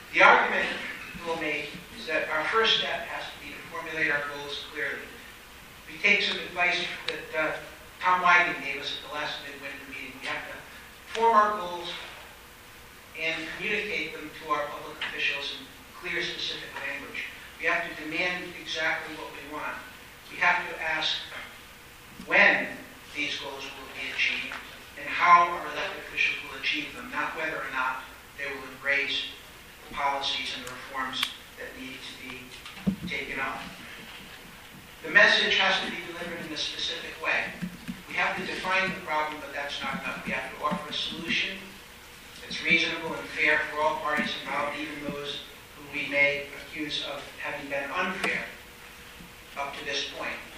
The argument we'll make is that our first step has to be to formulate our goals clearly. We take some advice that Tom Whiting gave us at the last midwinter meeting. We have to form our goals and communicate them to our public officials in clear, specific language. We have to demand exactly what we want. We have to ask when these goals will be achieved and how our elected officials will achieve them, not whether or not they will embrace the policies and the reforms that need to be taken up. The message has to be delivered in a specific way. We have to define the problem, but that's not enough. We have to offer a solution that's reasonable and fair for all parties involved, even those who we may accuse of having been unfair up to this point.